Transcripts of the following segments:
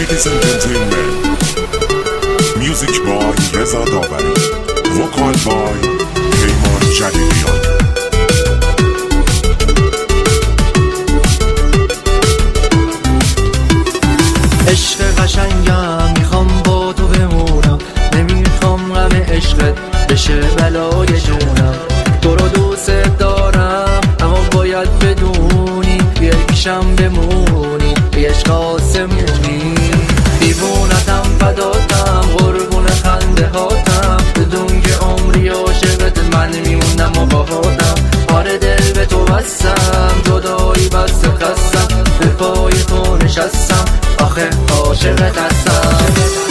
Ladies and gentlemen, music by رضا داوری، vocal by پیمان جلیلیان. عشق قشنگم میخوام با تو بمونم، نمیخوام غم عشقت بشه بلای جونم. تو رو دوست دارم اما باید بدونی یکیشم بمونی، به عشق آسمونی. دیوونتم فداتم قربون خنده هاتم، بدون که عمری عاشقت من میمونم و باهاتم. آره دل به تو بستم، جدایی بسته خستم، به پای تو نشستم، آخه عاشقت هستم.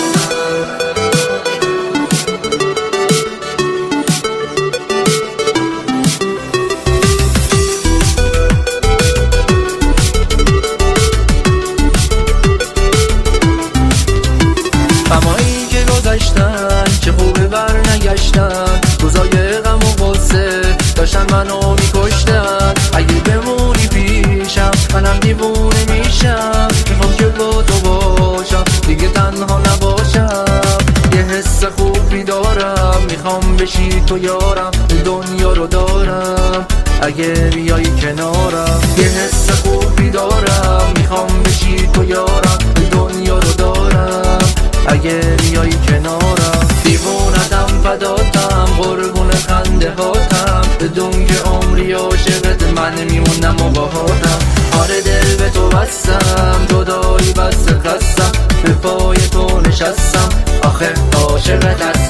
غمایی که گذشتن چه خوبه بر نگشتن، روزای غم و غصه داشتن منو میکشتن. اگه بمونی پیشم منم دیوونه میشم، میخوام که با تو باشم دیگه تنها نباشم. یه حس خوبی دارم میخوام بشی تو یارم، دنیا رو دارم اگه بیایی کنارم. یه حس خوبی دارم میخوام بشی تو یارم، دنیا رو دارم اگه بیایی کنارم. دیوونتم فداتم قربون خنده هاتم، بدون که عمری عاشقت من میمونم و باهاتم. آره دل به تو بستم، جدایی بسته خستم، به پای تو نشستم، آخه عاشقت هستم.